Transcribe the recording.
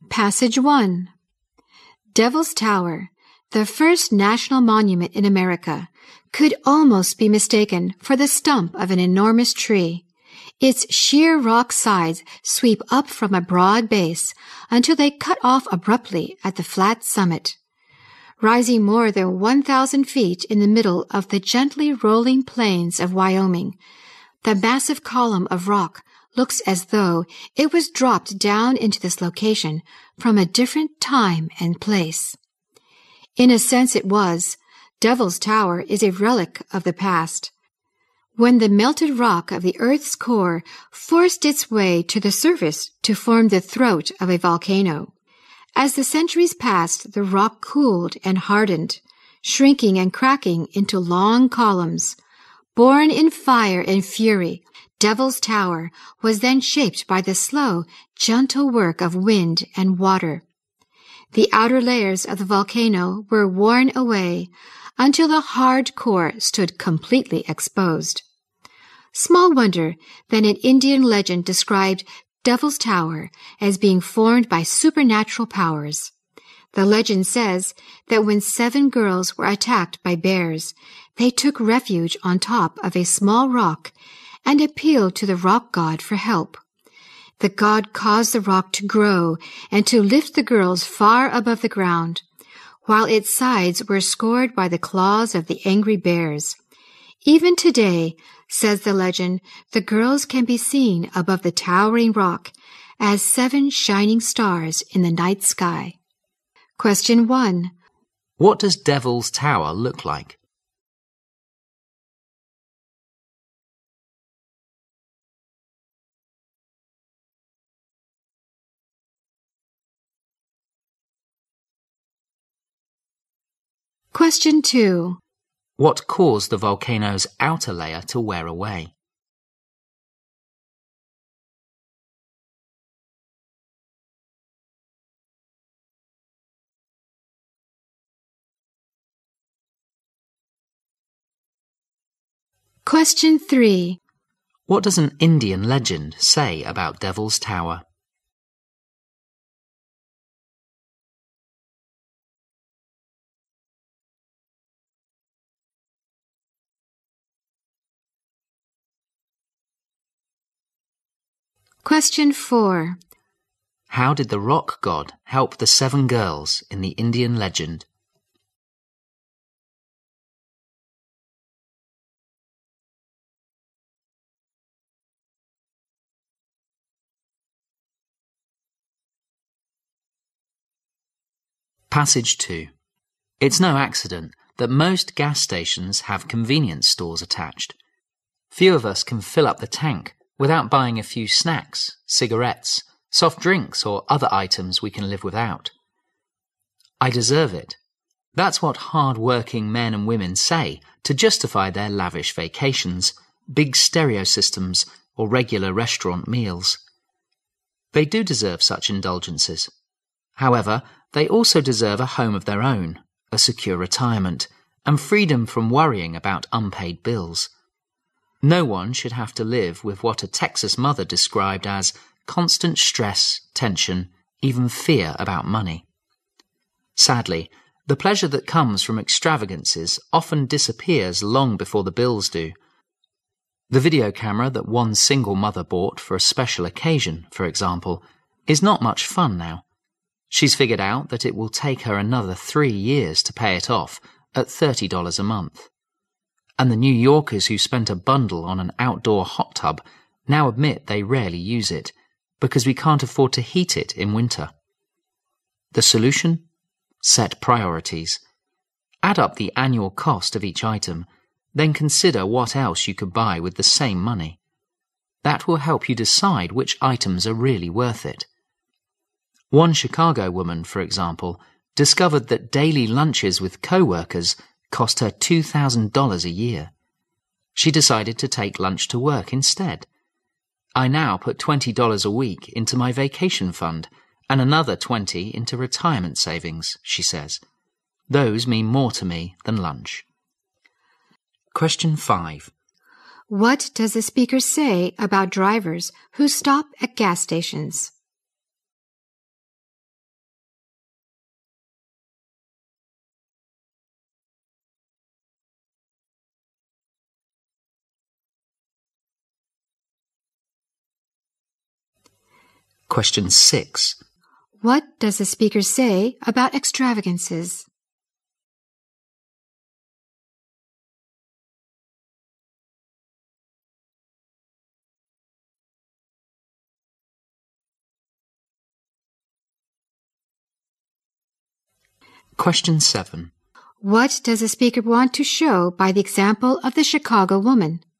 Passage 1. Devil's Tower, the first national monument in America, could almost be mistaken for the stump of an enormous tree. Its sheer rock sides sweep up from a broad base until they cut off abruptly at the flat summit. Rising more than 1,000 feet in the middle of the gently rolling plains of Wyoming, the massive column of rock looks as though it was dropped down into this location from a different time and place. In a sense it was. Devil's Tower is a relic of the past, when the melted rock of the Earth's core forced its way to the surface to form the throat of a volcano. As the centuries passed, the rock cooled and hardened, shrinking and cracking into long columns. Born in fire and fury, Devil's Tower was then shaped by the slow, gentle work of wind and water. The outer layers of the volcano were worn away until the hard core stood completely exposed. Small wonder that an Indian legend described Devil's Tower as being formed by supernatural powers. The legend says that when 7 girls were attacked by bears, they took refuge on top of a small rock and appealed to the rock god for help. The god caused the rock to grow and to lift the girls far above the ground, while its sides were scored by the claws of the angry bears. Even today, says the legend, the girls can be seen above the towering rock as 7 shining stars in the night sky. Question 1. What does Devil's Tower look like? Question 2. What caused the volcano's outer layer to wear away? Question 3. What does an Indian legend say about Devil's Tower? Question 4. How did the rock god help the 7 girls in the Indian legend? Passage 2. It's no accident that most gas stations have convenience stores attached. Few of us can fill up the tank without buying a few snacks, cigarettes, soft drinks, or other items we can live without. I deserve it. That's what hard-working men and women say to justify their lavish vacations, big stereo systems, or regular restaurant meals. They do deserve such indulgences. However, they also deserve a home of their own, a secure retirement, and freedom from worrying about unpaid bills. No one should have to live with what a Texas mother described as constant stress, tension, even fear about money. Sadly, the pleasure that comes from extravagances often disappears long before the bills do. The video camera that one single mother bought for a special occasion, for example, is not much fun now. She's figured out that it will take her another 3 years to pay it off at $30 a month. And the New Yorkers who spent a bundle on an outdoor hot tub now admit they rarely use it, because we can't afford to heat it in winter. The solution? Set priorities. Add up the annual cost of each item, then consider what else you could buy with the same money. That will help you decide which items are really worth it. One Chicago woman, for example, discovered that daily lunches with co-workers cost her $2,000 a year. She decided to take lunch to work instead. I now put $20 a week into my vacation fund and another $20 into retirement savings, she says. Those mean more to me than lunch. Question 5. What does the speaker say about drivers who stop at gas stations? Question 6. What does the speaker say about extravagances? Question 7. What does the speaker want to show by the example of the Chicago woman?